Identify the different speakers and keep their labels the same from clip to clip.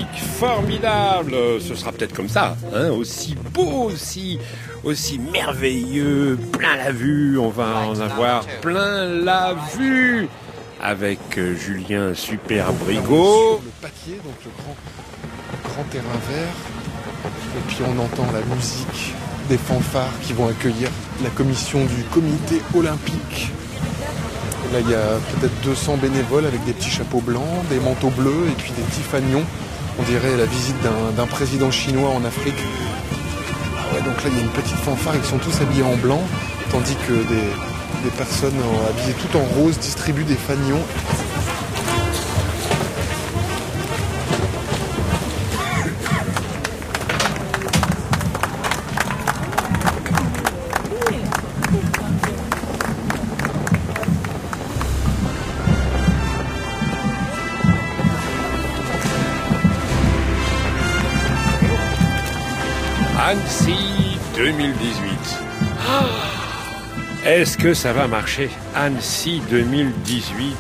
Speaker 1: formidable. Ce sera peut-être comme ça, hein, aussi beau, aussi merveilleux, plein la vue. On va en avoir plein la vue avec Julien Super Brigaut.
Speaker 2: Sur le papier, donc le grand terrain vert. Et puis on entend la musique des fanfares qui vont accueillir la commission du comité olympique. Et là, il y a peut-être 200 bénévoles avec des petits chapeaux blancs, des manteaux bleus et puis des petits fanions. On dirait la visite d'un président chinois en Afrique. Ah ouais, donc là, il y a une petite fanfare, ils sont tous habillés en blanc, tandis que des personnes habillées tout en rose distribuent des fanions.
Speaker 1: Annecy 2018. Est-ce que ça va marcher? Annecy 2018,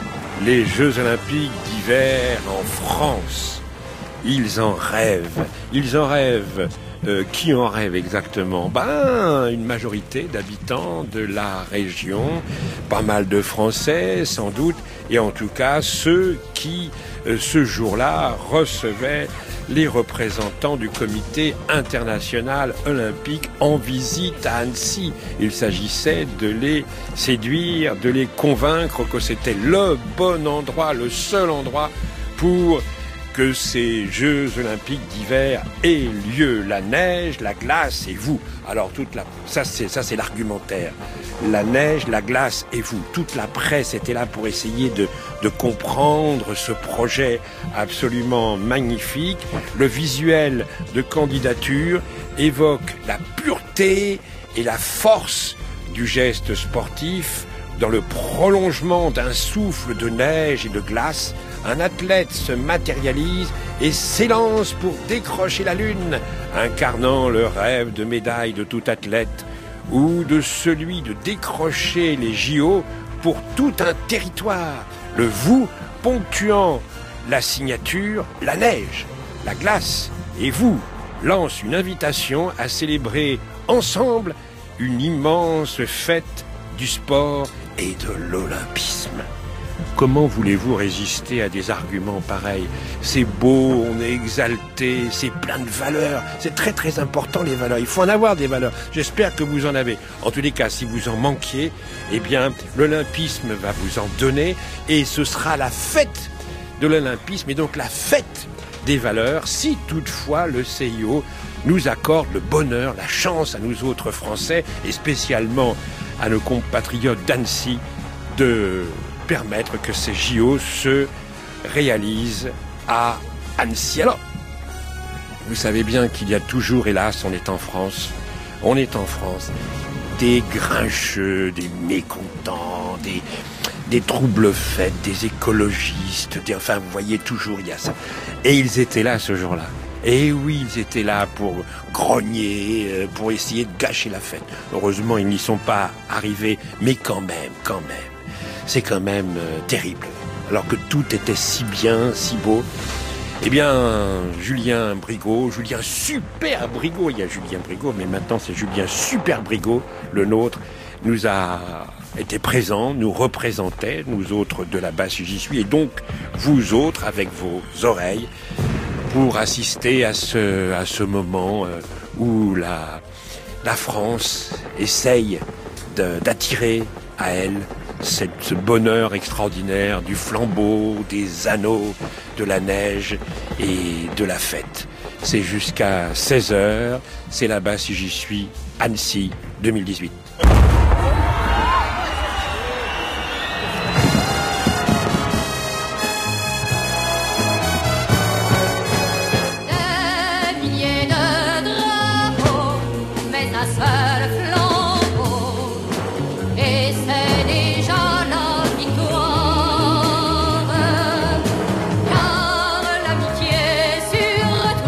Speaker 1: les Jeux Olympiques d'hiver en France. Ils en rêvent. Ils en rêvent. Qui en rêve exactement? Une majorité d'habitants de la région, pas mal de Français sans doute, et en tout cas ceux qui, ce jour-là, recevaient les représentants du comité international olympique en visite à Annecy. Il s'agissait de les séduire, de les convaincre que c'était le bon endroit, le seul endroit pour que ces Jeux Olympiques d'hiver aient lieu. La neige, la glace et vous. Alors ça c'est l'argumentaire. La neige, la glace et vous. Toute la presse était là pour essayer de comprendre ce projet absolument magnifique. Le visuel de candidature évoque la pureté et la force du geste sportif. Dans le prolongement d'un souffle de neige et de glace, un athlète se matérialise et s'élance pour décrocher la lune, incarnant le rêve de médaille de tout athlète ou de celui de décrocher les JO pour tout un territoire. Le vous ponctuant la signature, la neige, la glace et vous lance une invitation à célébrer ensemble une immense fête du sport et de l'olympisme. Comment voulez-vous résister à des arguments pareils? C'est beau, on est exalté, c'est plein de valeurs. C'est très très important les valeurs. Il faut en avoir des valeurs. J'espère que vous en avez. En tous les cas, si vous en manquiez, eh bien, l'olympisme va vous en donner et ce sera la fête de l'olympisme et donc la fête des valeurs si toutefois le CIO nous accorde le bonheur, la chance à nous autres Français et spécialement à nos compatriotes d'Annecy de permettre que ces JO se réalisent à Annecy. Alors, vous savez bien qu'il y a toujours, hélas, on est en France, des grincheux, des mécontents, des troubles faits, des écologistes, enfin, vous voyez, toujours il y a ça. Et ils étaient là ce jour-là. Et oui, ils étaient là pour grogner, pour essayer de gâcher la fête. Heureusement, ils n'y sont pas arrivés, mais quand même, c'est quand même terrible. Alors que tout était si bien, si beau. Eh bien, Julien Super Brigaut, il y a Julien Brigaut, mais maintenant c'est Julien Super Brigaut, le nôtre, nous a été présent, nous représentait, nous autres de la basse j'y suis, et donc vous autres avec vos oreilles, pour assister à ce moment où la France essaye d'attirer à elle ce bonheur extraordinaire du flambeau, des anneaux, de la neige et de la fête. C'est jusqu'à 16h, c'est là-bas si j'y suis, Annecy 2018.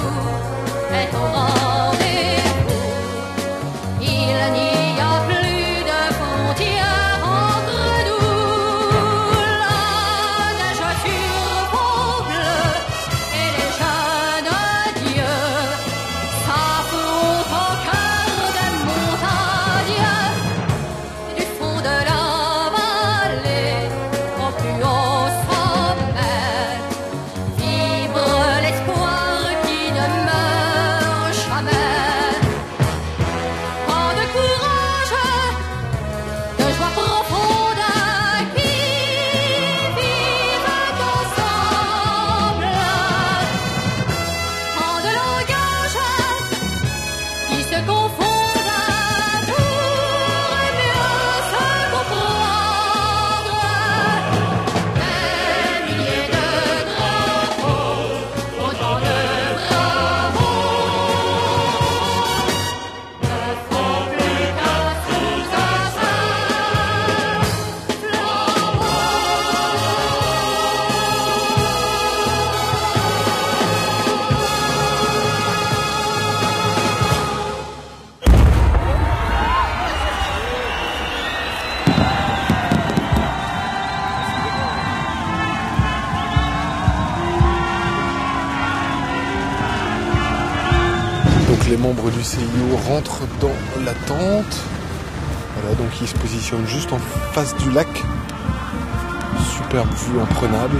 Speaker 3: Il n'y a plus
Speaker 2: Donc les membres du CIO rentrent dans la tente. Voilà, donc ils se positionnent juste en face du lac. Superbe vue imprenable.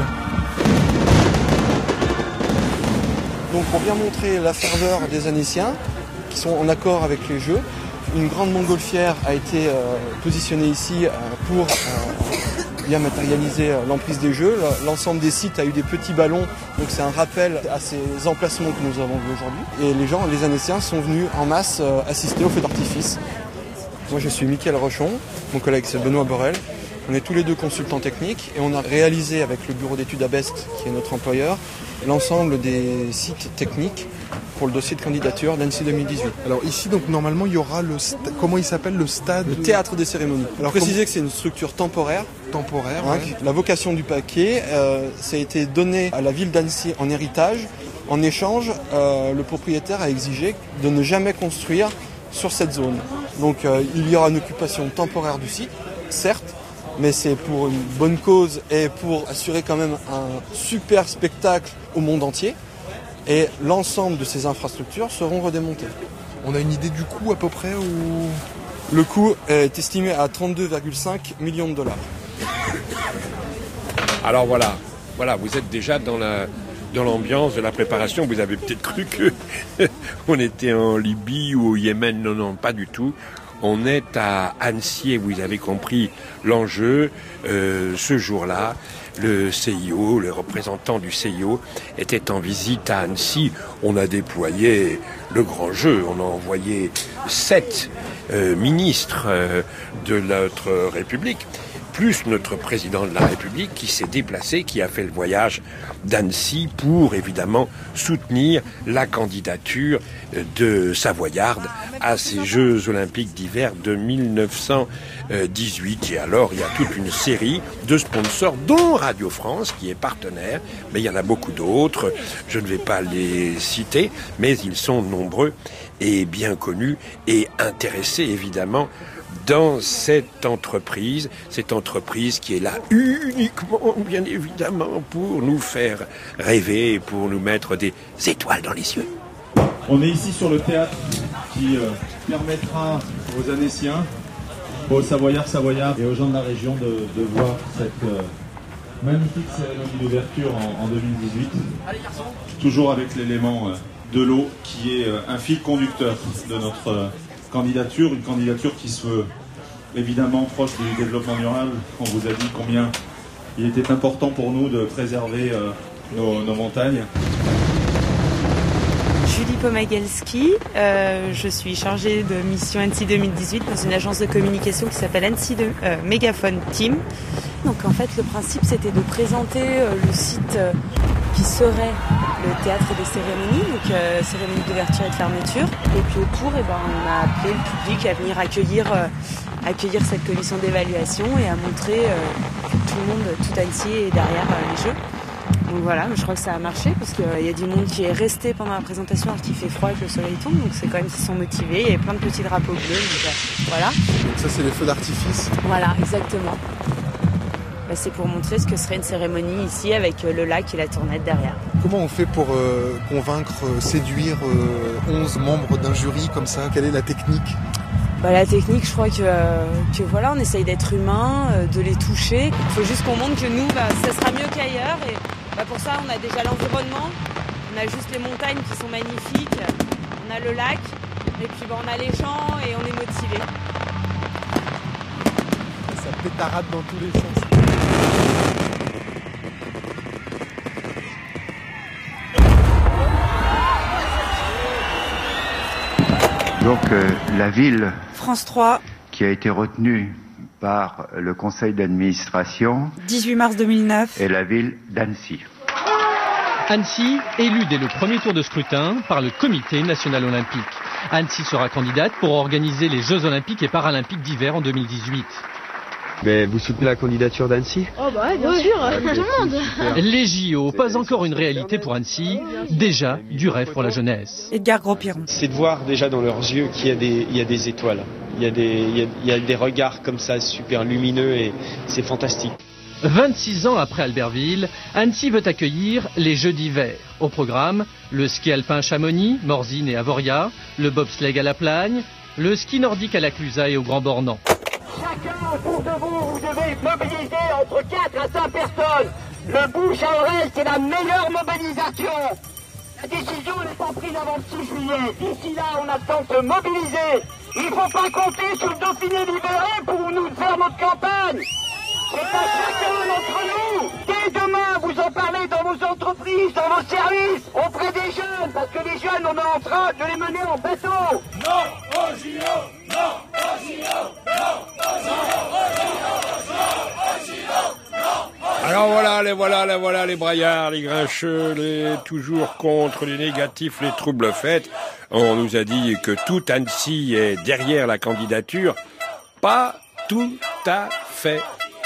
Speaker 2: Donc on vient montrer la ferveur des Annéciens qui sont en accord avec les jeux. Une grande montgolfière a été positionnée ici pour bien matérialiser l'emprise des jeux. L'ensemble des sites a eu des petits ballons, donc c'est un rappel à ces emplacements que nous avons vus aujourd'hui. Et les Annéciens sont venus en masse assister au feu d'artifice. Moi je suis Mickaël Rochon, mon collègue c'est Benoît Borel. On est tous les deux consultants techniques et on a réalisé avec le bureau d'études à Best, qui est notre employeur, l'ensemble des sites techniques pour le dossier de candidature d'Annecy 2018. Alors ici, donc normalement, il y aura comment il s'appelle le stade?
Speaker 3: Le théâtre des cérémonies. Alors préciser que c'est une structure temporaire.
Speaker 2: Temporaire,
Speaker 3: hein,
Speaker 2: ouais.
Speaker 3: La vocation du paquet, ça a été donné à la ville d'Annecy en héritage. En échange, le propriétaire a exigé de ne jamais construire sur cette zone. Donc il y aura une occupation temporaire du site, certes, mais c'est pour une bonne cause et pour assurer quand même un super spectacle au monde entier. Et l'ensemble de ces infrastructures seront redémontées.
Speaker 2: On a une idée du coût à peu près ou...
Speaker 3: Le coût est estimé à 32,5 millions de dollars.
Speaker 1: Alors voilà, vous êtes déjà dans l'ambiance de la préparation. Vous avez peut-être cru que on était en Libye ou au Yémen. Non, pas du tout. On est à Annecy et vous avez compris l'enjeu. Ce jour-là, le CIO, le représentant du CIO, était en visite à Annecy. On a déployé le grand jeu. On a envoyé 7 ministres de notre République, plus notre président de la République qui s'est déplacé, qui a fait le voyage d'Annecy pour évidemment soutenir la candidature de Savoyarde à ces Jeux Olympiques d'hiver de 1918. Et alors, il y a toute une série de sponsors, dont Radio France, qui est partenaire, mais il y en a beaucoup d'autres. Je ne vais pas les citer, mais ils sont nombreux et bien connus et intéressés, évidemment, dans cette entreprise qui est là uniquement, bien évidemment, pour nous faire rêver, pour nous mettre des étoiles dans les yeux.
Speaker 4: On est ici sur le théâtre qui permettra aux Annéciens, aux Savoyards et aux gens de la région de voir cette magnifique cérémonie d'ouverture en 2018. Toujours avec l'élément de l'eau qui est un fil conducteur de notre candidature, une candidature qui se veut évidemment proche du développement durable. On vous a dit combien il était important pour nous de préserver nos montagnes.
Speaker 5: Julie Pomagelski, je suis chargée de mission Annecy 2018 dans une agence de communication qui s'appelle Annecy Mégaphone Team. Donc en fait le principe c'était de présenter le site qui serait le théâtre des cérémonies, donc cérémonie d'ouverture et de fermeture. Et puis autour, on a appelé le public à venir accueillir cette commission d'évaluation et à montrer que tout le monde, tout Annecy est derrière les jeux. Donc voilà, je crois que ça a marché parce qu'il y a du monde qui est resté pendant la présentation alors qu'il fait froid et que le soleil tombe, donc c'est quand même qu'ils sont motivés. Il y a plein de petits drapeaux bleus, donc voilà.
Speaker 2: Donc ça c'est les feux d'artifice.
Speaker 5: Voilà, exactement. C'est pour montrer ce que serait une cérémonie ici avec le lac et la tournette derrière.
Speaker 2: Comment on fait pour convaincre, séduire 11 membres d'un jury comme ça? Quelle est la technique?
Speaker 5: La technique, je crois que voilà, on essaye d'être humain, de les toucher. Il faut juste qu'on montre que nous, ça sera mieux qu'ailleurs. Et pour ça, on a déjà l'environnement, on a juste les montagnes qui sont magnifiques, on a le lac, et puis on a les gens et on est motivés.
Speaker 2: Ça pétarade dans tous les sens.
Speaker 6: Donc la ville
Speaker 7: France 3
Speaker 6: qui a été retenue par le conseil d'administration
Speaker 7: 18 mars 2009
Speaker 6: est la ville d'Annecy.
Speaker 8: Annecy, élue dès le premier tour de scrutin par le Comité national olympique. Annecy sera candidate pour organiser les Jeux olympiques et paralympiques d'hiver en 2018.
Speaker 9: Mais vous soutenez la candidature d'Annecy?
Speaker 10: Oh bah ouais, bien sûr, tout le monde.
Speaker 8: Les JO, pas encore une réalité pour Annecy, déjà du rêve pour la jeunesse.
Speaker 7: Edgar Gros-Piron.
Speaker 9: C'est de voir déjà dans leurs yeux qu'il y a des étoiles. Il y a des regards comme ça super lumineux et c'est fantastique.
Speaker 8: 26 ans après Albertville, Annecy veut accueillir les Jeux d'hiver. Au programme, le ski alpin à Chamonix, Morzine et Avoria, le bobsleigh à La Plagne, le ski nordique à la Clusaz et au Grand Bornand.
Speaker 11: Chacun autour de vous devez mobiliser entre 4 à 5 personnes. Le bouche à oreille, c'est la meilleure mobilisation. La décision n'est pas prise avant le 6 juillet. D'ici là, on a le temps de se mobiliser. Il ne faut pas compter sur le Dauphiné libéré pour nous faire notre campagne. C'est à chacun d'entre nous. Dès demain, vous en parlez dans vos entreprises, dans vos services, auprès des jeunes, parce que les jeunes, on est en train de les mener en bateau. Non au JO, non au JO, non au JO.
Speaker 1: Alors voilà les braillards, les grincheux, les toujours contre, les négatifs, les troubles faits. On nous a dit que tout Annecy est derrière la candidature. Pas tout à fait.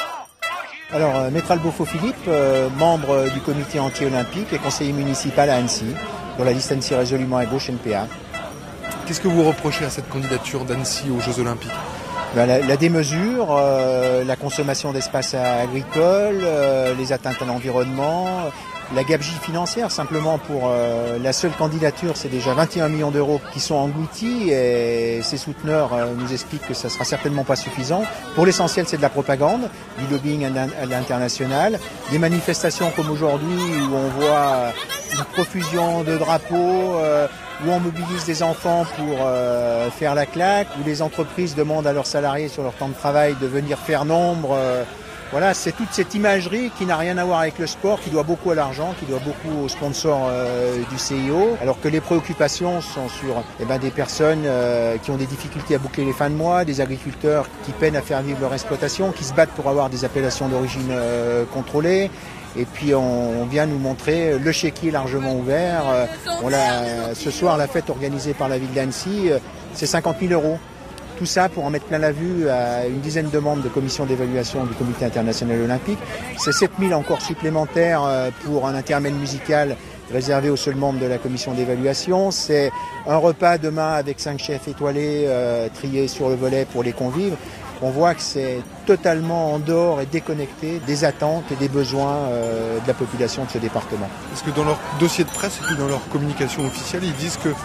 Speaker 12: Alors, Maître Albofo-Philippe, membre du comité anti-olympique et conseiller municipal à Annecy, dans la liste Annecy résolument à gauche NPA.
Speaker 2: Qu'est-ce que vous reprochez à cette candidature d'Annecy aux Jeux Olympiques ?
Speaker 12: La démesure, la consommation d'espaces agricoles, les atteintes à l'environnement, la gabegie financière. Simplement pour la seule candidature, c'est déjà 21 millions d'euros qui sont engloutis et ses souteneurs nous expliquent que ça sera certainement pas suffisant. Pour l'essentiel, c'est de la propagande, du lobbying à l'international, des manifestations comme aujourd'hui où on voit une profusion de drapeaux, où on mobilise des enfants pour faire la claque, où les entreprises demandent à leurs salariés sur leur temps de travail de venir faire nombre. Voilà, c'est toute cette imagerie qui n'a rien à voir avec le sport, qui doit beaucoup à l'argent, qui doit beaucoup aux sponsors du CIO, alors que les préoccupations sont sur des personnes qui ont des difficultés à boucler les fins de mois, des agriculteurs qui peinent à faire vivre leur exploitation, qui se battent pour avoir des appellations d'origine contrôlées. Et puis on vient nous montrer le chéquier largement ouvert. Ce soir, la fête organisée par la ville d'Annecy, c'est 50 000 euros. Tout ça pour en mettre plein la vue à une dizaine de membres de commission d'évaluation du Comité international olympique. C'est 7 000 encore supplémentaires pour un intermède musical réservé aux seuls membres de la commission d'évaluation. C'est un repas demain avec 5 chefs étoilés triés sur le volet pour les convives. On voit que c'est totalement en dehors et déconnecté des attentes et des besoins de la population de ce département.
Speaker 2: Parce que dans leur dossier de presse et puis dans leur communication officielle, ils disent que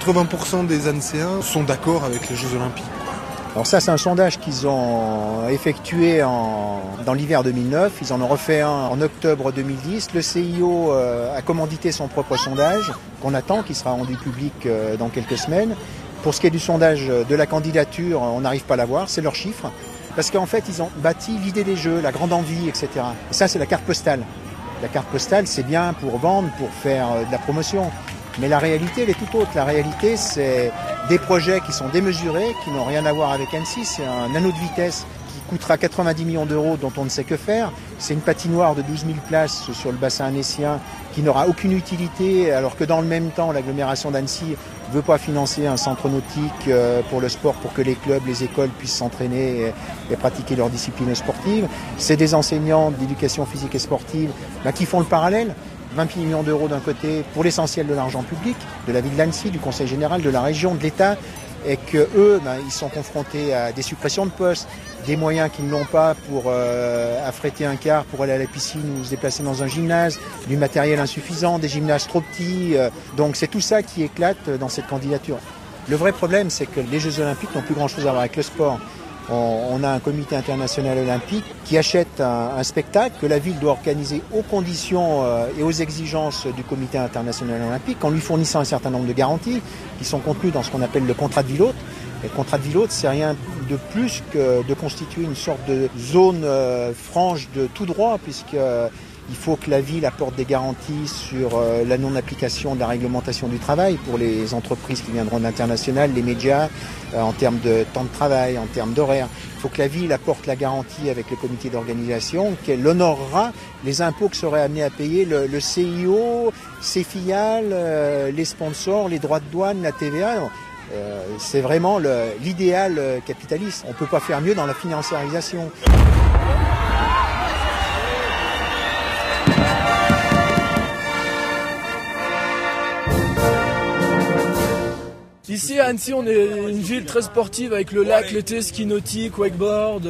Speaker 2: 80% des Annéciens sont d'accord avec les Jeux Olympiques.
Speaker 12: Alors ça, c'est un sondage qu'ils ont effectué dans l'hiver 2009. Ils en ont refait un en octobre 2010. Le CIO a commandité son propre sondage qu'on attend, qui sera rendu public dans quelques semaines. Pour ce qui est du sondage de la candidature, on n'arrive pas à l'avoir, c'est leurs chiffres. Parce qu'en fait, ils ont bâti l'idée des Jeux, la grande envie, etc. Et ça, c'est la carte postale. La carte postale, c'est bien pour vendre, pour faire de la promotion. Mais la réalité, elle est tout autre. La réalité, c'est des projets qui sont démesurés, qui n'ont rien à voir avec Annecy. C'est un anneau de vitesse qui coûtera 90 millions d'euros dont on ne sait que faire. C'est une patinoire de 12 000 places sur le bassin annécien qui n'aura aucune utilité, alors que dans le même temps, l'agglomération d'Annecy ne veut pas financer un centre nautique pour le sport, pour que les clubs, les écoles puissent s'entraîner et pratiquer leurs disciplines sportives. C'est des enseignants d'éducation physique et sportive qui font le parallèle. 20 millions d'euros d'un côté, pour l'essentiel de l'argent public, de la ville d'Annecy, du Conseil général, de la région, de l'État, et qu'eux, ils sont confrontés à des suppressions de postes, des moyens qu'ils n'ont pas pour affréter un car pour aller à la piscine ou se déplacer dans un gymnase, du matériel insuffisant, des gymnases trop petits. Donc c'est tout ça qui éclate dans cette candidature. Le vrai problème, c'est que les Jeux Olympiques n'ont plus grand-chose à voir avec le sport. On a un comité international olympique qui achète un spectacle que la ville doit organiser aux conditions et aux exigences du comité international olympique en lui fournissant un certain nombre de garanties qui sont contenues dans ce qu'on appelle le contrat de ville hôte. Et le contrat de ville hôte, c'est rien de plus que de constituer une sorte de zone franche de tout droit, puisqu'il faut que la ville apporte des garanties sur la non-application de la réglementation du travail pour les entreprises qui viendront de l'international, les médias, en termes de temps de travail, en termes d'horaire. Il faut que la ville apporte la garantie avec le comité d'organisation qu'elle honorera les impôts que serait amené à payer le CIO, ses filiales, les sponsors, les droits de douane, la TVA. C'est vraiment l'idéal capitaliste. On ne peut pas faire mieux dans la financiarisation.
Speaker 13: Ici à Annecy, on est une ville très sportive avec le lac l'été, ski nautique, wakeboard,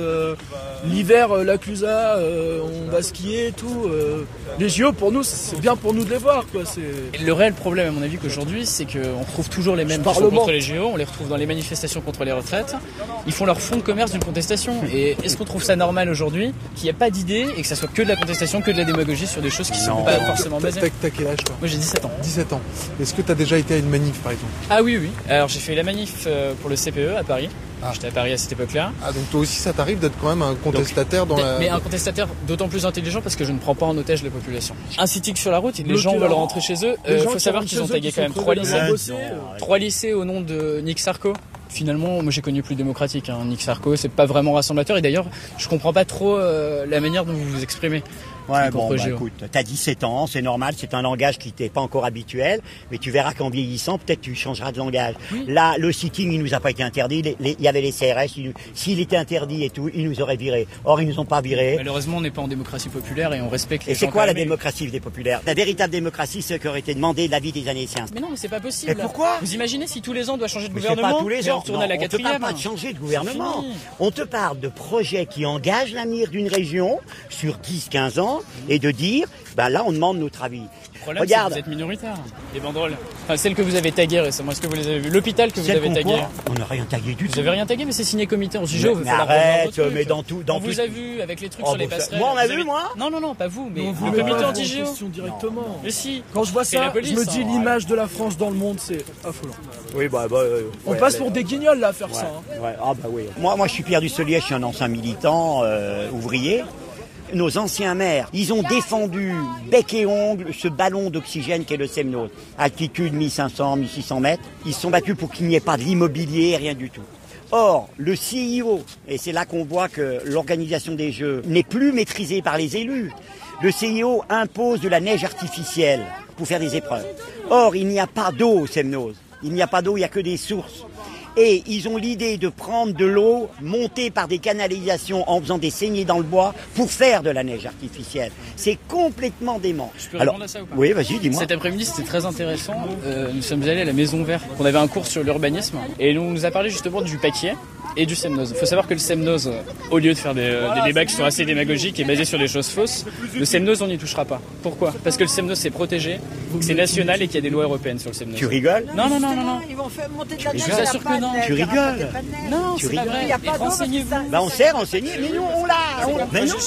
Speaker 13: l'hiver la Clusaz, on va skier et tout. Les JO pour nous, c'est bien pour nous de les voir, quoi.
Speaker 14: Le réel problème à mon avis qu'aujourd'hui, c'est qu'on retrouve toujours les mêmes qui sont contre les JO, on les retrouve dans les manifestations contre les retraites. Ils font leur fonds de commerce d'une contestation. Et est-ce qu'on trouve ça normal aujourd'hui qu'il n'y a pas d'idée et que ça soit que de la contestation, que de la démagogie sur des choses qui ne sont pas forcément basées?
Speaker 2: T'as quel âge toi?
Speaker 14: Moi j'ai 17 ans.
Speaker 2: 17 ans. Est-ce que t'as déjà été à une manif par exemple?
Speaker 14: Ah oui. Alors j'ai fait la manif pour le CPE à Paris. J'étais à Paris à cette époque-là.
Speaker 2: Ah donc toi aussi ça t'arrive d'être quand même un contestataire
Speaker 14: Mais un contestataire d'autant plus intelligent parce que je ne prends pas en otage la population. Un sitting sur la route, les gens veulent rentrer chez eux. Il faut savoir qu'ils ont tagué quand même 3 lycées. 3 lycées au nom de Nick Sarko. Finalement, moi j'ai connu plus démocratique. Nick Sarko, c'est pas vraiment rassemblateur. Et d'ailleurs, je comprends pas trop la manière dont vous vous exprimez.
Speaker 15: Ouais, bon, écoute, t'as 17 ans, c'est normal, c'est un langage qui t'est pas encore habituel, mais tu verras qu'en vieillissant, peut-être tu changeras de langage. Oui. Là, le sitting, il nous a pas été interdit, il y avait les CRS, s'il était interdit et tout, ils nous auraient virés. Or, ils nous ont pas virés.
Speaker 14: Malheureusement, on n'est pas en démocratie populaire et on respecte les gens.
Speaker 15: Et c'est quoi la démocratie des populaires? La véritable démocratie, c'est ce qui aurait été demandé de la vie des Annéciens.
Speaker 14: Mais non, mais c'est pas possible.
Speaker 15: Mais pourquoi?
Speaker 14: Vous imaginez si tous les ans on doit changer de gouvernement?
Speaker 15: Pas tous les ans.
Speaker 14: On retourne à la quatrième.
Speaker 15: On te parle pas de changer de gouvernement. On te parle de projets qui engagent l'avenir d'une région sur 10-15 ans et de dire là on demande notre avis.
Speaker 14: Le problème, c'est que vous êtes minoritaire. Les banderoles, enfin celles que vous avez taguées récemment, est-ce que vous les avez vues? L'hôpital que vous avez tagué.
Speaker 15: On n'a rien tagué du tout.
Speaker 14: Vous avez rien tagué, mais c'est signé comité. On se dit,
Speaker 15: mais arrête, mais dans tout.
Speaker 14: On vous a vu avec les trucs sur les passerelles.
Speaker 15: Moi, on m'a vu, moi?
Speaker 14: Non, pas vous, mais
Speaker 13: le comité anti-JO. Directement.
Speaker 14: Mais si.
Speaker 13: Quand je vois ça, je me dis l'image de la France dans le monde, c'est affolant.
Speaker 15: Oui,
Speaker 13: on passe pour des guignols là à faire ça.
Speaker 15: Ouais. Ah bah oui. Moi, je suis Pierre Dussolier, je suis un ancien militant ouvrier. Nos anciens maires, ils ont défendu bec et ongle ce ballon d'oxygène qu'est le Semnose. Altitude 1500, 1600 mètres. Ils se sont battus pour qu'il n'y ait pas de l'immobilier, rien du tout. Or, le CIO, et c'est là qu'on voit que l'organisation des Jeux n'est plus maîtrisée par les élus. Le CIO impose de la neige artificielle pour faire des épreuves. Or, il n'y a pas d'eau au Semnose. Il n'y a pas d'eau, il n'y a que des sources. Et ils ont l'idée de prendre de l'eau montée par des canalisations en faisant des saignées dans le bois pour faire de la neige artificielle. C'est complètement dément.
Speaker 14: Je peux répondre à ça ou pas?
Speaker 15: Oui, vas-y, dis-moi.
Speaker 14: Cet après-midi, c'était très intéressant. Nous sommes allés à la Maison Verte. On avait un cours sur l'urbanisme et on nous a parlé justement du paquier et du Semnose. Il faut savoir que le Semnose, au lieu de faire des débats qui sont assez démagogiques et basés sur des choses fausses, le Semnose, on n'y touchera pas. Pourquoi? Parce que le Semnose, c'est protégé, c'est national et qu'il y a des lois européennes sur le Semnose.
Speaker 15: Tu rigoles?
Speaker 14: Non.
Speaker 10: Ils vont faire monter de la neige.
Speaker 14: Je vous assure que non.
Speaker 15: Tu rigoles?
Speaker 14: Non, c'est pas vrai. Renseignez-vous.
Speaker 15: On s'est renseigné, mais nous, on l'a. Mais non.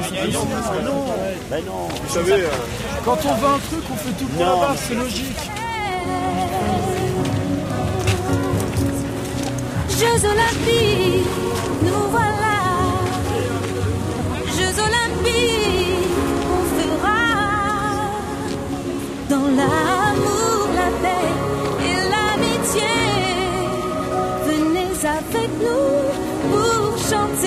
Speaker 13: Vous savez, quand on veut un truc, on fait tout pour l'avoir, c'est logique.
Speaker 16: Jeux Olympiques, nous voilà. Jeux Olympiques, on fera dans l'amour, la paix et l'amitié. Venez avec nous pour chanter.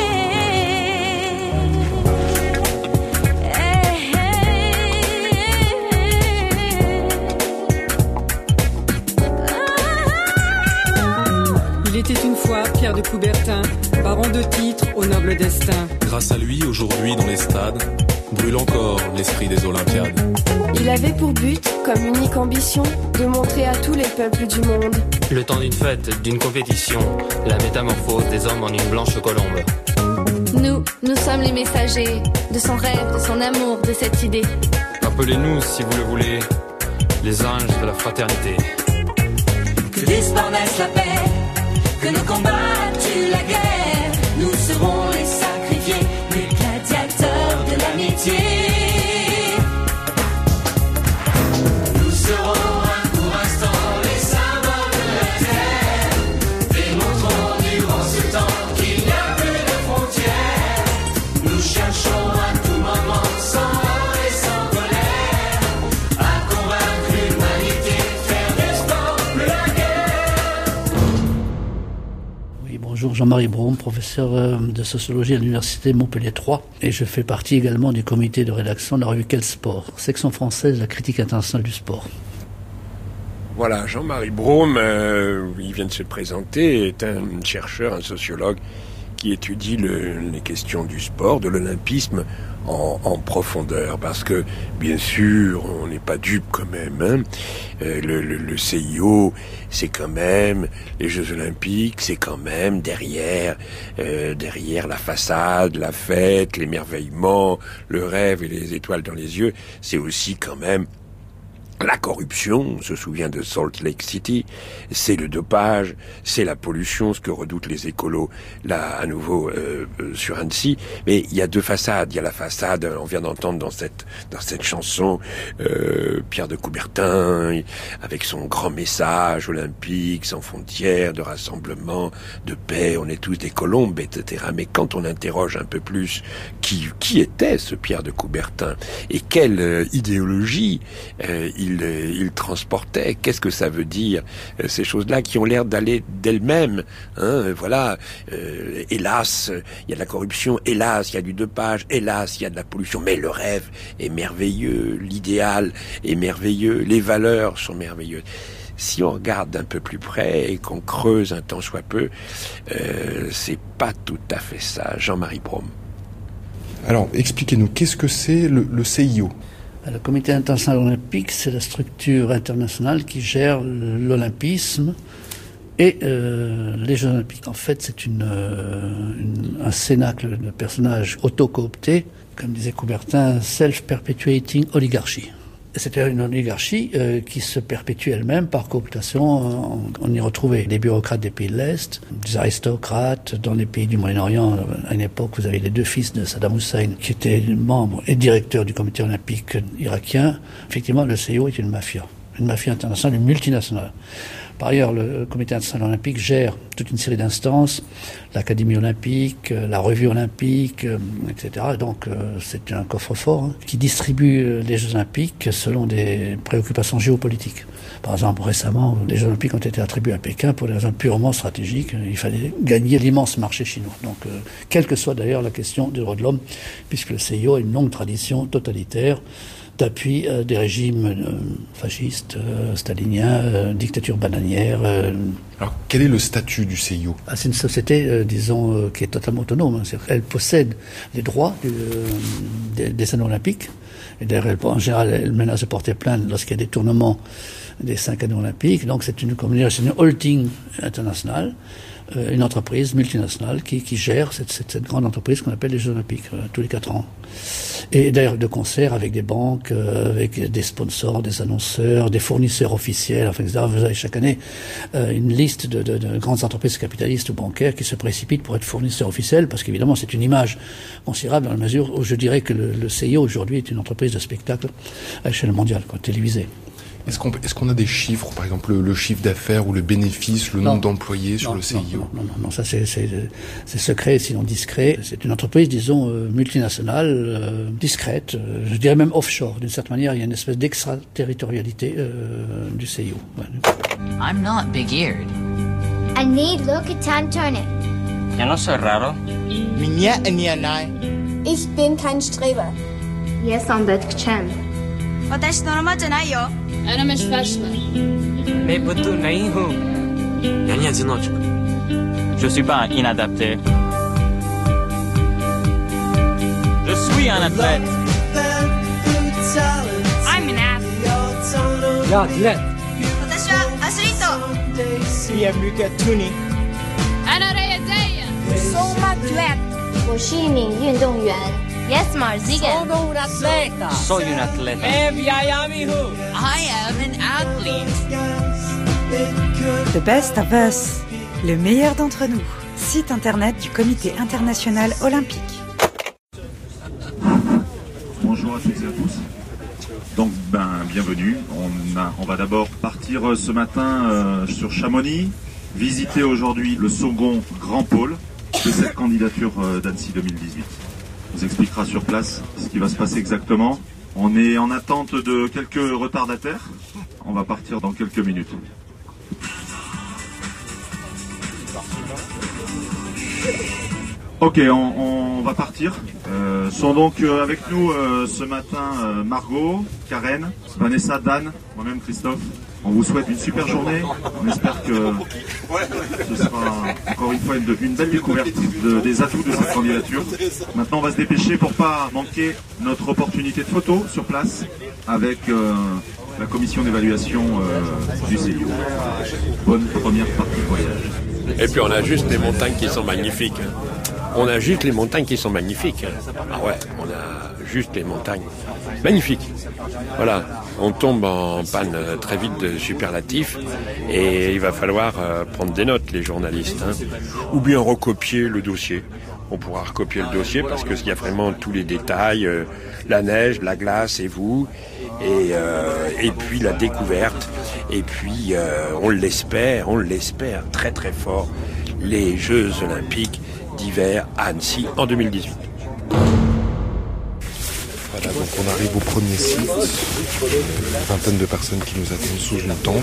Speaker 17: Il était une fois Pierre de Coubertin, baron de titre au noble destin.
Speaker 18: Grâce à lui, aujourd'hui, dans les stades, brûle encore l'esprit des Olympiades.
Speaker 19: Il avait pour but, comme unique ambition, de montrer à tous les peuples du monde
Speaker 20: le temps d'une fête, d'une compétition, la métamorphose des hommes en une blanche colombe.
Speaker 19: Nous sommes les messagers de son rêve, de son amour, de cette idée.
Speaker 20: Appelez-nous, si vous le voulez, les anges de la fraternité.
Speaker 16: Que disparaisse la paix, que nous combattions la guerre. Nous serons les sacrifiés, les gladiateurs de l'amitié. Nous serons un court instant les symboles de la terre. Démontrons durant ce temps qu'il n'y a plus de frontières. Nous cherchons à tout moment, sans haine et sans colère, à convaincre l'humanité, faire du sport plus la guerre.
Speaker 21: Oui, bonjour, Jean-Marie Braun, professeur de sociologie à l'université Montpellier 3, et je fais partie également du comité de rédaction de la revue Quel Sport, section française de la critique internationale du sport.
Speaker 1: Voilà, Jean-Marie Braun, il vient de se présenter, est un chercheur, un sociologue qui étudie les questions du sport, de l'olympisme en profondeur, parce que bien sûr on n'est pas dupe quand même, hein. Le CIO, c'est quand même les Jeux Olympiques, c'est quand même derrière la façade, la fête, l'émerveillement, le rêve et les étoiles dans les yeux, c'est aussi quand même la corruption. On se souvient de Salt Lake City, c'est le dopage, c'est la pollution, ce que redoutent les écolos, là, à nouveau, sur Annecy. Mais il y a deux façades. Il y a la façade, on vient d'entendre dans cette chanson, Pierre de Coubertin, avec son grand message olympique, sans frontières, de rassemblement, de paix, on est tous des colombes, etc. Mais quand on interroge un peu plus qui était ce Pierre de Coubertin et quelle idéologie il transportait, qu'est-ce que ça veut dire, ces choses-là qui ont l'air d'aller d'elles-mêmes, hein, voilà. Hélas, il y a de la corruption, hélas, il y a du dopage, hélas, il y a de la pollution, mais le rêve est merveilleux, l'idéal est merveilleux, les valeurs sont merveilleuses. Si on regarde d'un peu plus près et qu'on creuse un tant soit peu, c'est pas tout à fait ça. Jean-Marie Brome.
Speaker 2: Alors, expliquez-nous, qu'est-ce que c'est le CIO ?
Speaker 21: Le Comité international olympique, c'est la structure internationale qui gère l'olympisme et les Jeux olympiques. En fait, c'est un cénacle de personnages auto-cooptés, comme disait Coubertin, self-perpetuating oligarchy. C'était une oligarchie qui se perpétue elle-même par cooptation. On y retrouvait des bureaucrates des pays de l'Est, des aristocrates dans les pays du Moyen-Orient. À une époque, vous avez les deux fils de Saddam Hussein qui étaient membres et directeurs du comité olympique irakien. Effectivement, le CIO est une mafia internationale, une multinationale. Par ailleurs, le Comité international olympique gère toute une série d'instances, l'Académie olympique, la Revue olympique, etc. Donc c'est un coffre-fort qui distribue les Jeux olympiques selon des préoccupations géopolitiques. Par exemple, récemment, les Jeux olympiques ont été attribués à Pékin pour des raisons purement stratégiques. Il fallait gagner l'immense marché chinois. Donc, quelle que soit d'ailleurs la question des droits de l'homme, puisque le CIO a une longue tradition totalitaire d'appui des régimes fascistes, staliniens, dictatures bananières.
Speaker 2: Alors, quel est le statut du CIO ?
Speaker 21: C'est une société, disons, qui est totalement autonome. Elle possède les droits des anneaux olympiques. Et d'ailleurs, en général, elle menace de porter plainte lorsqu'il y a des tournements des 5 anneaux olympiques. Donc, c'est une holding internationale, une entreprise multinationale qui gère cette grande entreprise qu'on appelle les Jeux olympiques tous les 4 ans. Et d'ailleurs de concert avec des banques, avec des sponsors, des annonceurs, des fournisseurs officiels, enfin, etc. Vous avez chaque année une liste de grandes entreprises capitalistes ou bancaires qui se précipitent pour être fournisseurs officiels, parce qu'évidemment c'est une image considérable dans la mesure où je dirais que le CIO aujourd'hui est une entreprise de spectacle à l'échelle mondiale, télévisée.
Speaker 2: Est-ce qu'on a des chiffres, par exemple le chiffre d'affaires ou le bénéfice, le nombre d'employés sur le CIO ?
Speaker 21: Non, ça c'est secret, sinon discret. C'est une entreprise, disons, multinationale, discrète, je dirais même offshore. D'une certaine manière, il y a une espèce d'extraterritorialité du CIO.
Speaker 3: I'm not big-eared.
Speaker 22: I need look at Tan Turner.
Speaker 3: Yo no soy raro.
Speaker 22: Ich bin kein Streber.
Speaker 19: Yes, I'm that Chen.
Speaker 22: 私のままじゃないよ。
Speaker 3: أنا مش فاشلة.
Speaker 20: Mais Boto नहीं हूँ. Я не одиночка.
Speaker 23: Je suis pas un inadapté. Je suis un athlète.
Speaker 22: I'm an athlete.
Speaker 23: Я атлет.
Speaker 22: 私はアスリート。
Speaker 23: Bienvenue à Tuni.
Speaker 22: أنا رياضية. Sou uma atleta.
Speaker 19: 我是一名运动员。Yes, Marzigan.
Speaker 23: Sono un atleta. Soy un atleta. I am an athlete.
Speaker 7: The Best of Us, le meilleur d'entre nous, site internet du Comité international olympique.
Speaker 4: Bonjour à toutes et à tous. Donc, bienvenue. On va d'abord partir ce matin sur Chamonix, visiter aujourd'hui le second grand pôle de cette candidature d'Annecy 2018. On vous expliquera sur place ce qui va se passer exactement. On est en attente de quelques retardataires. On va partir dans quelques minutes. Ok, on va partir. Sont donc avec nous ce matin Margot, Karen, Vanessa, Dan, moi-même Christophe. On vous souhaite une super journée. On espère que ce sera encore une fois une belle découverte des atouts de cette candidature. Maintenant, on va se dépêcher pour pas manquer notre opportunité de photo sur place avec la commission d'évaluation du CIO. Bonne première partie de voyage.
Speaker 1: Et puis on a juste les montagnes qui sont magnifiques. On a juste les montagnes qui sont magnifiques. Ah ouais, on a juste les montagnes magnifiques. Voilà, on tombe en panne très vite de superlatifs et il va falloir prendre des notes, les journalistes. Ou bien recopier le dossier. On pourra recopier le dossier parce qu'il y a vraiment tous les détails, la neige, la glace et vous, et puis la découverte, et puis on l'espère très très fort, les Jeux Olympiques d'hiver à Annecy en 2018.
Speaker 2: Voilà, donc on arrive au premier site. Une vingtaine de personnes qui nous attendent sous une tente.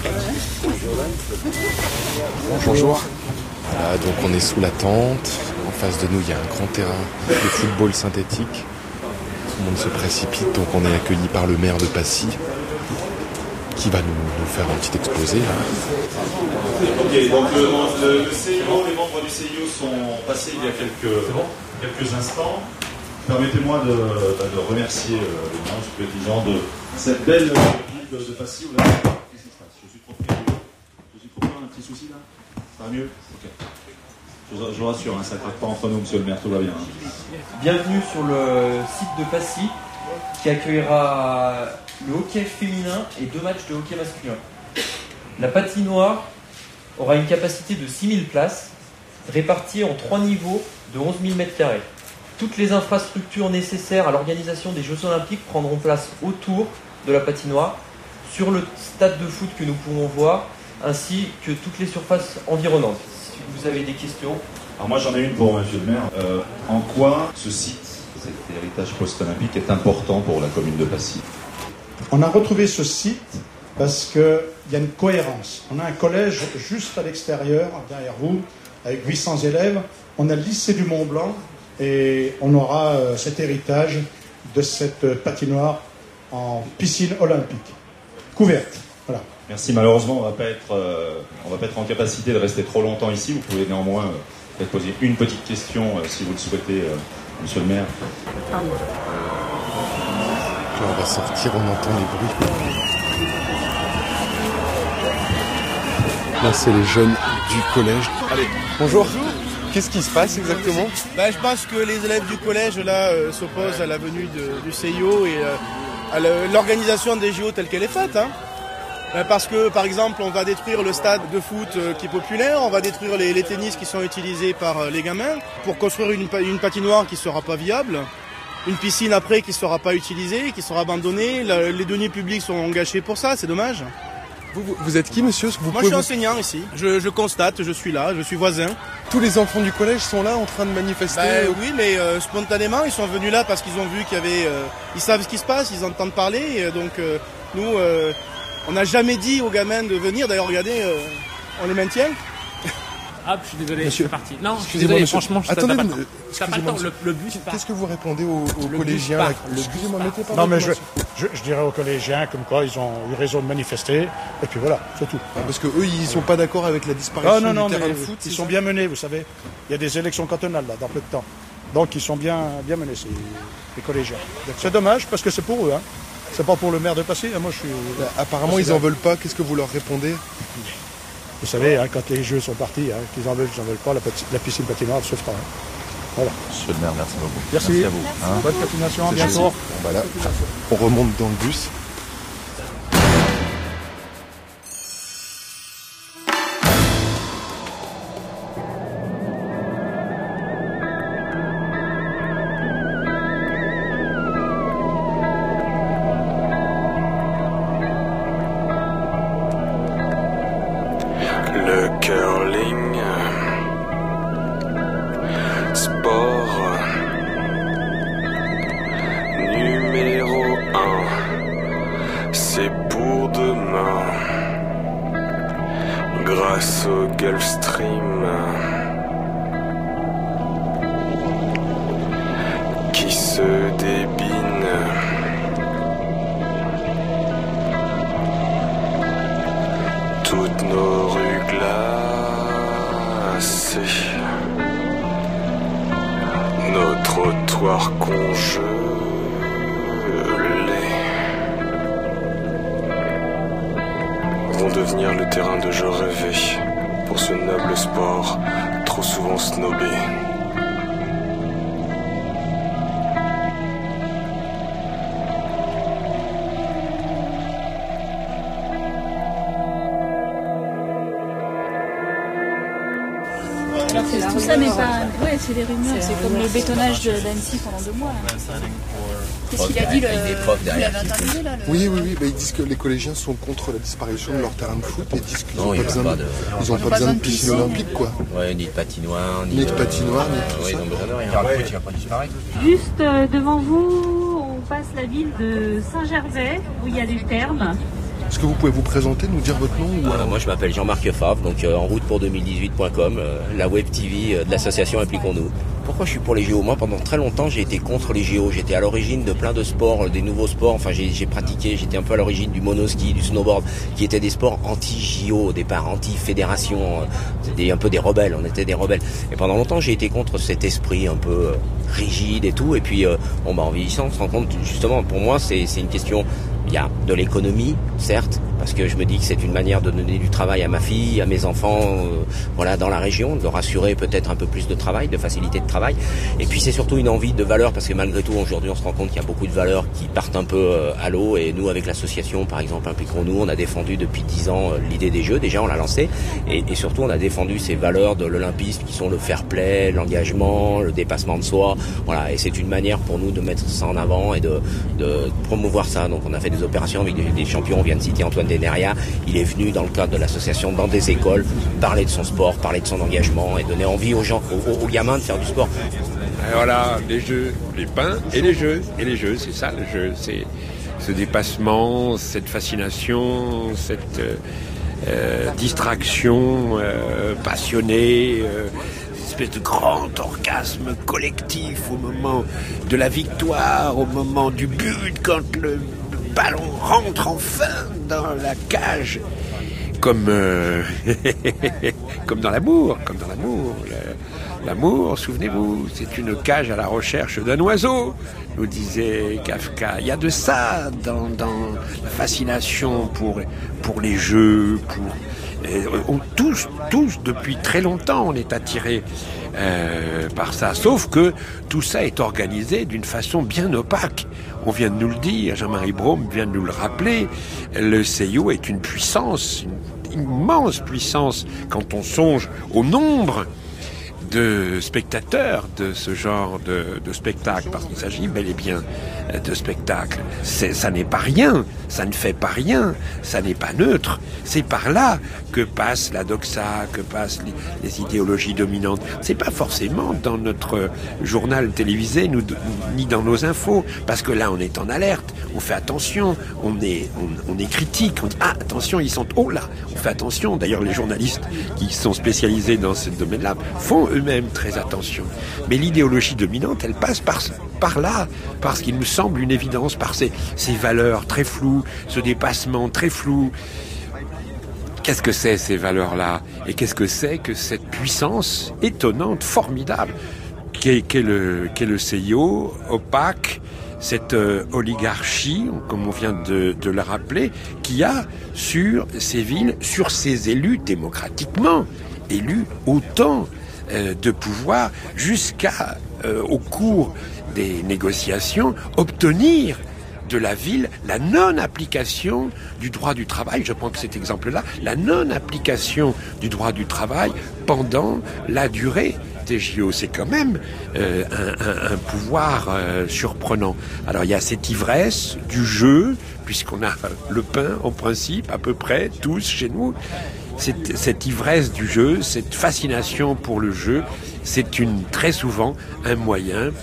Speaker 2: Bonjour. Voilà, donc on est sous la tente. En face de nous, il y a un grand terrain de football synthétique. Tout le monde se précipite, donc on est accueilli par le maire de Passy qui va nous faire un petit exposé.
Speaker 4: Ok, donc le CIO, les membres du CIO sont passés il y a quelques instants. Permettez-moi de remercier les gens de cette belle ville de Passy. Qu'est-ce qui se passe? Je suis trop pris, un petit souci là? Ça va mieux? Ok. Je vous rassure, ça ne craque pas entre nous, monsieur le maire, tout va bien.
Speaker 5: Bienvenue sur le site de Passy qui accueillera le hockey féminin et 2 matchs de hockey masculin. La patinoire aura une capacité de 6000 places réparties en 3 niveaux de 11 000 m². Toutes les infrastructures nécessaires à l'organisation des Jeux Olympiques prendront place autour de la patinoire, sur le stade de foot que nous pouvons voir, ainsi que toutes les surfaces environnantes. Si vous avez des questions.
Speaker 4: Alors moi j'en ai une pour monsieur le maire. En quoi ce site, cet héritage post-olympique, est important pour la commune de Passy?
Speaker 6: On a retrouvé ce site parce qu'il y a une cohérence. On a un collège juste à l'extérieur, derrière vous, avec 800 élèves. On a le lycée du Mont-Blanc et on aura cet héritage de cette patinoire en piscine olympique, couverte. Voilà.
Speaker 4: Merci. Malheureusement, on va pas être en capacité de rester trop longtemps ici. Vous pouvez néanmoins peut-être poser une petite question si vous le souhaitez, monsieur le maire.
Speaker 2: Là, on va sortir, on entend les bruits. Là, c'est les jeunes du collège. Allez, bonjour. Qu'est-ce qui se passe exactement?
Speaker 9: Je pense que les élèves du collège là s'opposent à la venue du CIO et à l'organisation des JO telle qu'elle est faite. Parce que, par exemple, on va détruire le stade de foot qui est populaire, on va détruire les tennis qui sont utilisés par les gamins pour construire une patinoire qui ne sera pas viable, une piscine après qui ne sera pas utilisée, qui sera abandonnée, les deniers publics sont gâchés pour ça, c'est dommage.
Speaker 2: Vous êtes qui, monsieur?
Speaker 9: Moi, je suis enseignant ici. Je constate, je suis là, je suis voisin.
Speaker 2: Tous les enfants du collège sont là en train de manifester?
Speaker 9: Oui, mais spontanément, ils sont venus là parce qu'ils ont vu qu'il y avait... ils savent ce qui se passe, ils entendent parler. Donc, nous, on n'a jamais dit aux gamins de venir. D'ailleurs, regardez, on les maintient.
Speaker 14: Ah, je suis désolé,
Speaker 2: monsieur,
Speaker 14: je suis parti. Non, je suis
Speaker 2: excusez-moi,
Speaker 14: désolé,
Speaker 2: monsieur.
Speaker 14: franchement,
Speaker 2: Attendez,
Speaker 14: t'as pas le temps. Le bus part.
Speaker 2: Qu'est-ce que vous répondez aux collégiens là? Excusez-moi, mettez pas.
Speaker 6: Non, mais je dirais aux collégiens comme quoi ils ont eu raison de manifester. Et puis voilà, c'est tout.
Speaker 2: Parce que eux, ils sont pas d'accord avec la disparition du terrain de foot.
Speaker 6: Ils sont bien menés, vous savez. Il y a des élections cantonales là, dans peu de temps. Donc ils sont bien menés, les collégiens. C'est dommage parce que c'est pour eux. C'est pas pour le maire de Passy. Moi, je suis.
Speaker 2: Apparemment, ils en veulent pas. Qu'est-ce que vous leur répondez?
Speaker 6: Vous savez, quand les Jeux sont partis, qu'ils en veulent, ils en veulent pas, la piscine patinoire se fera. Voilà.
Speaker 4: Monsieur le maire, merci beaucoup.
Speaker 6: Merci
Speaker 4: à vous.
Speaker 6: Bonne continuation, à bientôt.
Speaker 2: Bon, là, on remonte dans le bus.
Speaker 24: Le curling, sport numéro 1, c'est pour demain, grâce au Gulfstream. se débine. Toutes nos rues glacées, nos trottoirs congelés vont devenir le terrain de jeu rêvé pour ce noble sport trop souvent snobé.
Speaker 8: Tout ça n'est pas... Ouais, c'est des rumeurs, c'est comme le bétonnage d'Annecy pendant 2 mois. Qu'est-ce qu'il a dit, il avait interviewé là
Speaker 2: Oui, bah, ils disent que les collégiens sont contre la disparition de leur terrain de foot et disent qu'ils n'ont pas besoin de piscine olympique, quoi.
Speaker 10: Ouais, ni de patinoire,
Speaker 2: ni de patinoire, ni tout ça.
Speaker 10: Ils ont besoin de rien. Le foot, il va pas disparaître.
Speaker 11: Juste devant vous, on passe la ville de Saint-Gervais, où il y a des thermes.
Speaker 2: Est-ce que vous pouvez vous présenter, nous dire votre nom ou...
Speaker 10: Moi je m'appelle Jean-Marc Favre, donc en route pour 2018.com, la web TV de l'association Impliquons-nous. Pourquoi je suis pour les JO? Moi pendant très longtemps j'ai été contre les JO, j'étais à l'origine de plein de sports, des nouveaux sports, enfin j'ai pratiqué, j'étais un peu à l'origine du monoski, du snowboard, qui étaient des sports anti-JO au départ, anti-fédération, c'était un peu des rebelles, on était des rebelles. Et pendant longtemps j'ai été contre cet esprit un peu rigide et tout, et puis en vieillissant on se rend compte justement, pour moi c'est une question... Il y a de l'économie, certes, parce que je me dis que c'est une manière de donner du travail à ma fille, à mes enfants, dans la région, de leur assurer peut-être un peu plus de travail, de facilité de travail. Et puis c'est surtout une envie de valeur, parce que malgré tout, aujourd'hui, on se rend compte qu'il y a beaucoup de valeurs qui partent un peu à l'eau. Et nous, avec l'association, par exemple, Impliquons-nous, on a défendu depuis 10 ans l'idée des Jeux. Déjà, on l'a lancé. Et surtout, on a défendu ces valeurs de l'olympisme qui sont le fair play, l'engagement, le dépassement de soi. Voilà. Et c'est une manière pour nous de mettre ça en avant et de promouvoir ça. Donc, on a fait des opérations avec des champions. On vient de citer Antoine Deneria. Il est venu dans le cadre de l'association dans des écoles parler de son sport, parler de son engagement et donner envie aux gens, aux gamins de faire du sport.
Speaker 1: Et voilà, les jeux, les pains et les jeux. Et les jeux, c'est ça le jeu. C'est ce dépassement, cette fascination, cette distraction passionnée, espèce de grand orgasme collectif au moment de la victoire, au moment du but, quand le ballon rentre enfin dans la cage, comme dans l'amour, L'amour, souvenez-vous, c'est une cage à la recherche d'un oiseau, nous disait Kafka. Il y a de ça dans la fascination pour les jeux, tous, depuis très longtemps, on est attirés par ça. Sauf que tout ça est organisé d'une façon bien opaque. On vient de nous le dire, Jean-Marie Brome vient de nous le rappeler. Le CIO est une puissance, une immense puissance quand on songe au nombre de spectateurs de ce genre de spectacle, parce qu'il s'agit bel et bien de spectacle. Ça n'est pas rien, ça ne fait pas rien, ça n'est pas neutre. C'est par là que passe la doxa, que passent les idéologies dominantes. C'est pas forcément dans notre journal télévisé ni dans nos infos, parce que là on est en alerte, on fait attention, on est critique, on dit ah attention ils sont oh là, on fait attention. D'ailleurs les journalistes qui sont spécialisés dans ce domaine-là font eux-mêmes très attention. Mais l'idéologie dominante, elle passe par là, parce qu'il me semble une évidence, par ces valeurs très floues, ce dépassement très flou. Qu'est-ce que c'est ces valeurs-là? Et qu'est-ce que c'est que cette puissance étonnante, formidable, qu'est le CIO, opaque, cette oligarchie, comme on vient de le rappeler, qui a sur ces villes, sur ces élus démocratiquement élus, autant de pouvoir jusqu'à, au cours des négociations, obtenir de la ville la non-application du droit du travail. Je prends que cet exemple-là, la non-application du droit du travail pendant la durée des JO. C'est quand même un pouvoir surprenant. Alors il y a cette ivresse du jeu, puisqu'on a le pain en principe, à peu près, tous chez nous. Cette ivresse du jeu, cette fascination pour le jeu, c'est très souvent un moyen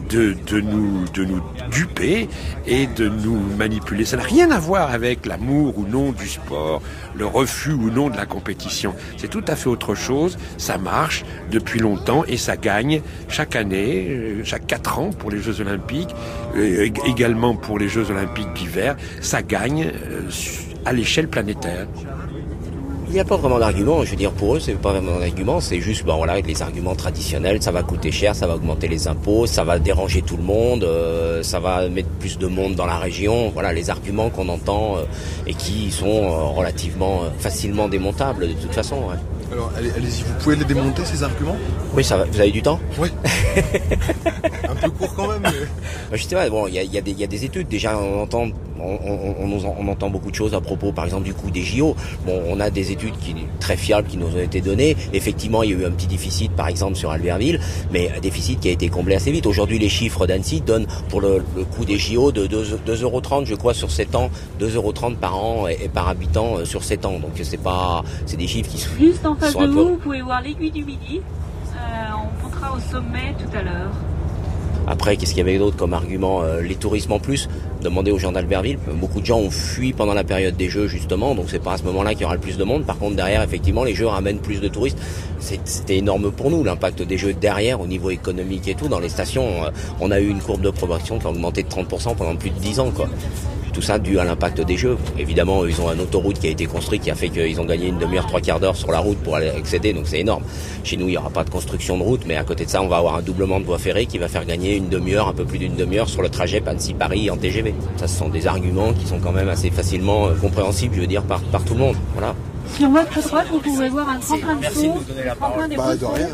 Speaker 1: de nous duper et de nous manipuler. Ça n'a rien à voir avec l'amour ou non du sport, le refus ou non de la compétition. C'est tout à fait autre chose. Ça marche depuis longtemps et ça gagne chaque année, chaque 4 ans pour les Jeux Olympiques, également pour les Jeux Olympiques d'hiver. Ça gagne à l'échelle planétaire.
Speaker 10: Il n'y a pas vraiment d'argument, je veux dire, pour eux, c'est pas vraiment d'argument, c'est juste, voilà, les arguments traditionnels, ça va coûter cher, ça va augmenter les impôts, ça va déranger tout le monde, ça va mettre plus de monde dans la région, voilà, les arguments qu'on entend et qui sont relativement facilement démontables de toute façon, ouais.
Speaker 2: Alors, allez-y, vous pouvez les démonter, ces arguments ?
Speaker 10: Oui, ça va. Vous avez du temps ?
Speaker 2: Oui. Un peu court quand même. Mais...
Speaker 10: Je sais pas, bon, il y a des études. Déjà, on entend beaucoup de choses à propos, par exemple, du coût des JO. Bon, on a des études très fiables qui nous ont été données. Effectivement, il y a eu un petit déficit, par exemple, sur Albertville, mais un déficit qui a été comblé assez vite. Aujourd'hui, les chiffres d'Annecy donnent pour le coût des JO de 2,30 €, je crois, sur 7 ans, 2,30 € par an et par habitant sur 7 ans. Donc, c'est des chiffres qui sont...
Speaker 11: Juste en face de vous, vous pouvez voir l'aiguille du Midi. On montera au sommet tout à l'heure.
Speaker 10: Après, qu'est-ce qu'il y avait d'autre comme argument ? Les tourismes en plus. Demandez aux gens d'Albertville. Beaucoup de gens ont fui pendant la période des Jeux, justement. Donc, c'est pas à ce moment-là qu'il y aura le plus de monde. Par contre, derrière, effectivement, les Jeux ramènent plus de touristes. C'était énorme pour nous, l'impact des Jeux derrière, au niveau économique et tout. Dans les stations, on a eu une courbe de progression qui a augmenté de 30% pendant plus de 10 ans, quoi. Tout ça dû à l'impact des Jeux. Évidemment, ils ont une autoroute qui a été construite qui a fait qu'ils ont gagné une demi-heure, 3/4 d'heure sur la route pour aller accéder, donc c'est énorme. Chez nous, il n'y aura pas de construction de route, mais à côté de ça, on va avoir un doublement de voie ferrée qui va faire gagner une demi-heure, un peu plus d'une demi-heure sur le trajet Annecy-Paris en TGV. Ça, ce sont des arguments qui sont quand même assez facilement compréhensibles, je veux dire, par tout le monde. Voilà.
Speaker 11: Sur votre droite, vous pouvez voir un tremplin de saut, tremplin des routes.
Speaker 2: De rien.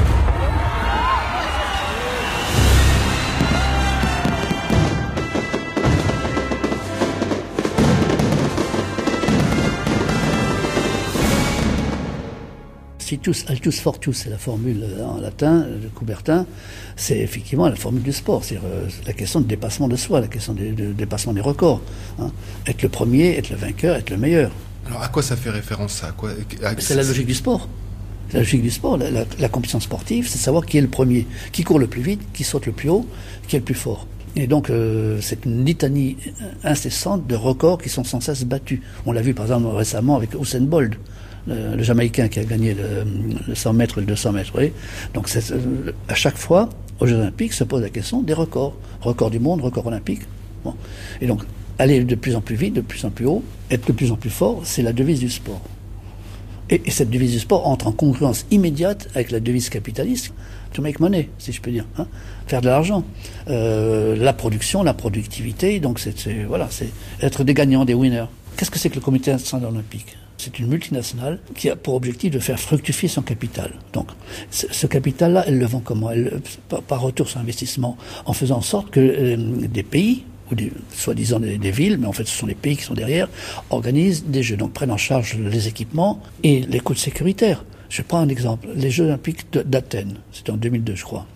Speaker 21: Situs Altius Fortius, c'est la formule en latin de Coubertin, c'est effectivement la formule du sport, c'est la question de dépassement de soi, la question de dépassement des records. Hein. Être le premier, être le vainqueur, être le meilleur.
Speaker 2: Alors à quoi ça fait référence ça ?
Speaker 21: C'est la logique du sport. La logique du sport, la compétition sportive, c'est de savoir qui est le premier, qui court le plus vite, qui saute le plus haut, qui est le plus fort. Et donc, c'est une litanie incessante de records qui sont sans cesse battus. On l'a vu par exemple récemment avec Usain Bolt, le Jamaïcain qui a gagné le 100 mètres et le 200 mètres. Oui. Donc, à chaque fois, aux Jeux Olympiques, se pose la question des records. Record du monde, record olympique. Bon. Et donc, aller de plus en plus vite, de plus en plus haut, être de plus en plus fort, c'est la devise du sport. Et cette devise du sport entre en congruence immédiate avec la devise capitaliste, to make money, si je peux dire, hein, faire de l'argent, la production, la productivité, donc c'est être des gagnants, des winners. Qu'est-ce que c'est que le Comité international olympique ? C'est une multinationale qui a pour objectif de faire fructifier son capital. Donc, ce capital-là, elle le vend comment ? Par retour sur investissement, en faisant en sorte que des pays, ou soi-disant des villes, mais en fait ce sont les pays qui sont derrière, organisent des jeux, donc prennent en charge les équipements et les coûts sécuritaires. Je prends un exemple, les Jeux Olympiques d'Athènes, c'était en 2002 je crois,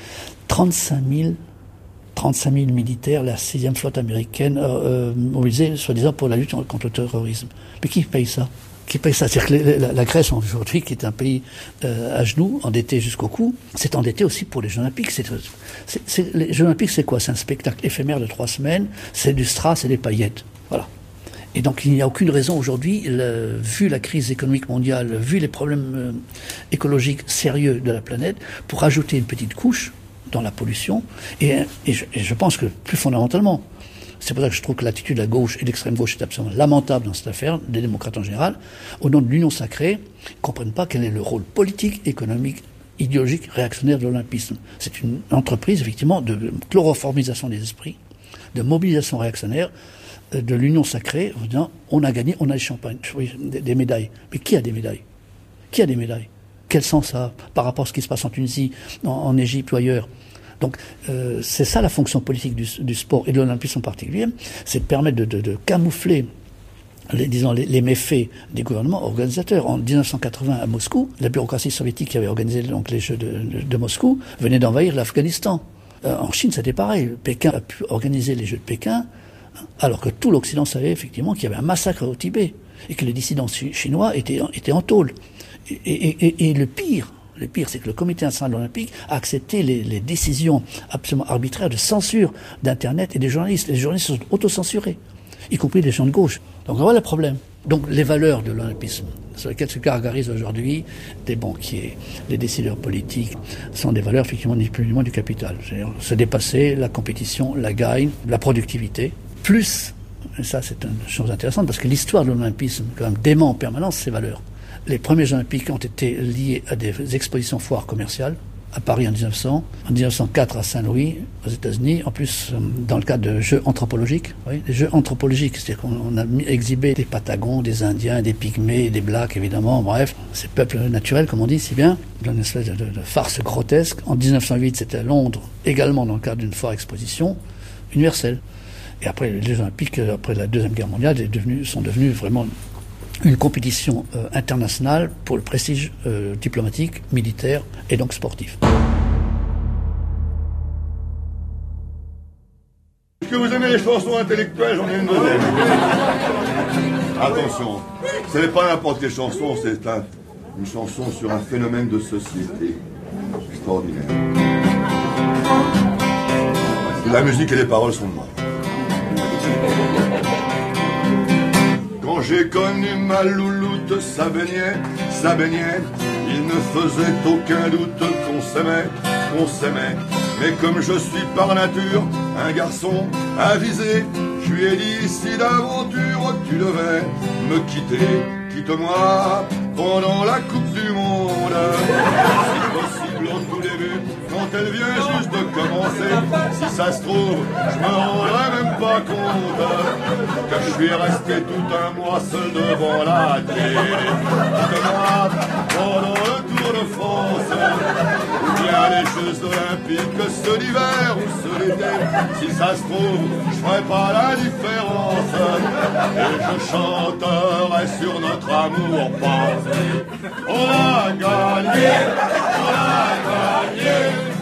Speaker 21: 35 000 militaires, la 6e flotte américaine mobilisée, soi-disant pour la lutte contre le terrorisme. Mais qui paye ça ? Qui paye ça ? C'est-à-dire que la Grèce aujourd'hui, qui est un pays à genoux, endetté jusqu'au cou, s'est endetté aussi pour les Jeux Olympiques. Les Jeux Olympiques, c'est quoi ? C'est un spectacle éphémère de 3 semaines, c'est du strass et des paillettes. Voilà. Et donc il n'y a aucune raison aujourd'hui, vu la crise économique mondiale, vu les problèmes écologiques sérieux de la planète, pour ajouter une petite couche dans la pollution. Et je pense que plus fondamentalement, c'est pour ça que je trouve que l'attitude de la gauche et de l'extrême gauche est absolument lamentable dans cette affaire, des démocrates en général, au nom de l'union sacrée, ne comprennent pas quel est le rôle politique, économique, idéologique, réactionnaire de l'olympisme. C'est une entreprise, effectivement, de chloroformisation des esprits, de mobilisation réactionnaire, de l'union sacrée, en disant, on a gagné, on a des champagnes, des médailles. Mais qui a des médailles ? Qui a des médailles ? Quel sens ça a par rapport à ce qui se passe en Tunisie, en Égypte ou ailleurs ? Donc, c'est ça la fonction politique du sport et de l'olympisme en particulier, c'est de permettre de camoufler les méfaits des gouvernements organisateurs. En 1980 à Moscou, la bureaucratie soviétique qui avait organisé donc les Jeux de Moscou venait d'envahir l'Afghanistan. En Chine, c'était pareil. Pékin a pu organiser les Jeux de Pékin, alors que tout l'Occident savait effectivement qu'il y avait un massacre au Tibet et que les dissidents chinois étaient en tôle. Et le pire, Le pire, c'est que le comité international olympique a accepté les décisions absolument arbitraires de censure d'Internet et des journalistes. Les journalistes sont autocensurés, y compris les gens de gauche. Donc voilà le problème. Donc les valeurs de l'olympisme, sur lesquelles se gargarisent aujourd'hui des banquiers, les décideurs politiques, sont des valeurs effectivement ni plus ni moins du capital. C'est-à-dire se dépasser, la compétition, la gagne, la productivité, plus, et ça c'est une chose intéressante, parce que l'histoire de l'olympisme quand même dément en permanence ces valeurs. Les premiers olympiques ont été liés à des expositions foires commerciales, à Paris en 1900, en 1904 à Saint-Louis, aux États-Unis, en plus dans le cadre de jeux anthropologiques. Oui, des jeux anthropologiques, c'est-à-dire qu'on a exhibé des Patagons, des Indiens, des Pygmées, des Blacks évidemment, bref, ces peuples naturels comme on dit si bien, dans une espèce de farce grotesque. En 1908, c'était à Londres, également dans le cadre d'une foire exposition universelle. Et après, les Jeux olympiques, après la Deuxième Guerre mondiale, sont devenus vraiment une compétition internationale pour le prestige diplomatique, militaire et donc sportif.
Speaker 12: Est-ce que vous aimez les chansons intellectuelles? J'en ai une deuxième. Attention, ce n'est pas n'importe quelle chanson, c'est une chanson sur un phénomène de société extraordinaire. La musique et les paroles sont de moi. Quand j'ai connu ma louloute, ça baignait, il ne faisait aucun doute qu'on s'aimait. Mais comme je suis par nature un garçon avisé, je lui ai dit si d'aventure tu devais me quitter, quitte-moi pendant la Coupe du Monde. Si possible au tout début, quand elle vient juste de commencer, si ça se trouve, je me rendrai même pas compte que je suis resté tout un mois seul devant la télé. Quitte-moi pendant le Tour de France, ou bien les Jeux Olympiques, ceux d'hiver ou ceux d'été. Si ça se trouve, je ferai pas la différence, et je chanterai sur notre amour passé. On a gagné, on a gagné.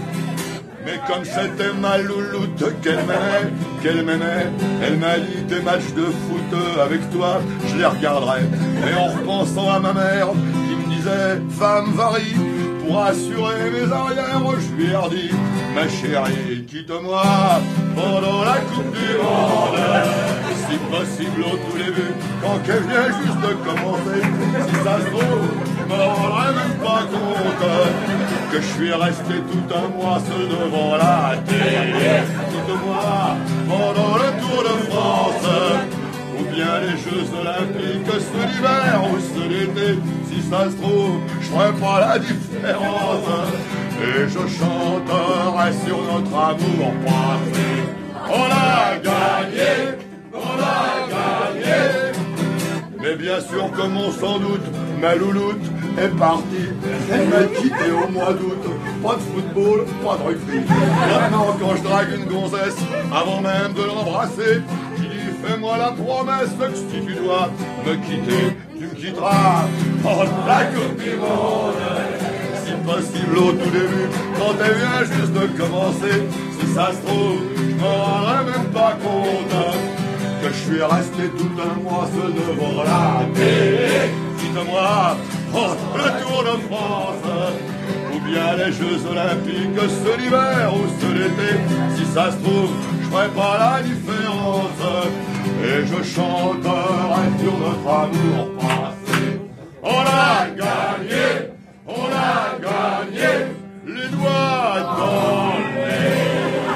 Speaker 12: Mais comme c'était ma louloute qu'elle m'aimait, elle m'a dit des matchs de foot avec toi, je les regarderai. Et en repensant à ma mère qui me disait femme varie, pour assurer mes arrières, je lui ai redit ma chérie, quitte-moi pendant la Coupe du Monde. Si possible au tout début, quand qu'elle vient juste de commencer, si ça se trouve, je me rendrai même pas compte que je suis resté tout un mois seul devant la télé. Quitte-moi pendant le Tour de France, ou bien les Jeux Olympiques, ceux d'hiver ou ceux d'été. Si ça se trouve, je ferai pas la différence, et je chanterai sur notre amour passé. On a gagné, on a gagné. Mais bien sûr, comme on s'en doute, ma louloute est partie. Elle m'a quitté au mois d'août. Pas de football, pas de rugby. Maintenant, quand je drague une gonzesse, avant même de l'embrasser, je dis fais-moi la promesse que si tu dois me quitter, tu me quitteras en la Coupe du Monde. Si possible au tout début, quand elle vient juste de commencer, si ça se trouve, je m'en rendrai même pas compte que je suis resté tout un mois seul devant la télé. Quitte-moi, le Tour de France, ou bien les Jeux Olympiques, ceux d'hiver ou ceux d'été. Si ça se trouve, je ferai pas la différence, et je chanterai sur notre amour passé. On a gagné, on a gagné, les doigts dans le nez.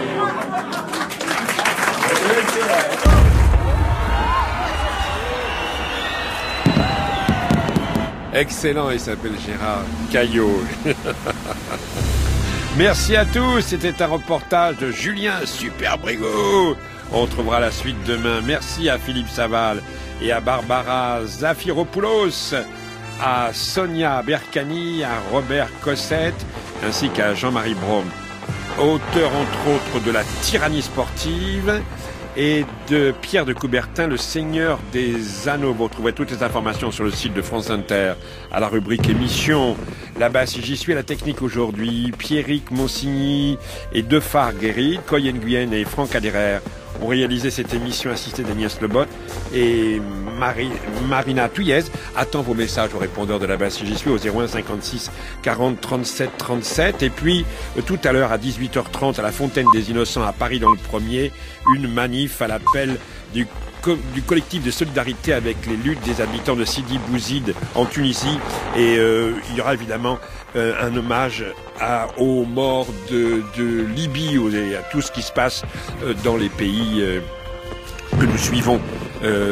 Speaker 1: Excellent, il s'appelle Gérard Caillot. Merci à tous, c'était un reportage de Julien Superbrigo. On retrouvera la suite demain. Merci à Philippe Saval et à Barbara Zafiropoulos, à Sonia Bercani, à Robert Cossette, ainsi qu'à Jean-Marie Brome, auteur entre autres de La tyrannie sportive et de Pierre de Coubertin, Le Seigneur des Anneaux. Vous retrouverez toutes les informations sur le site de France Inter, à la rubrique émission. Là-bas, si j'y suis à la technique aujourd'hui, Pierrick Monsigny et Defar Guéry, Coyen Nguyen et Franck Aderer ont réalisé cette émission assistée d'Agnès Lebot et Marina Touillez attend vos messages au répondeur de la base si j'y suis au 01 56 40 37 37. Et puis tout à l'heure à 18h30 à la Fontaine des Innocents à Paris dans le premier, une manif à l'appel du collectif de solidarité avec les luttes des habitants de Sidi Bouzid en Tunisie. Et il y aura évidemment un hommage aux morts de Libye et à tout ce qui se passe dans les pays que nous suivons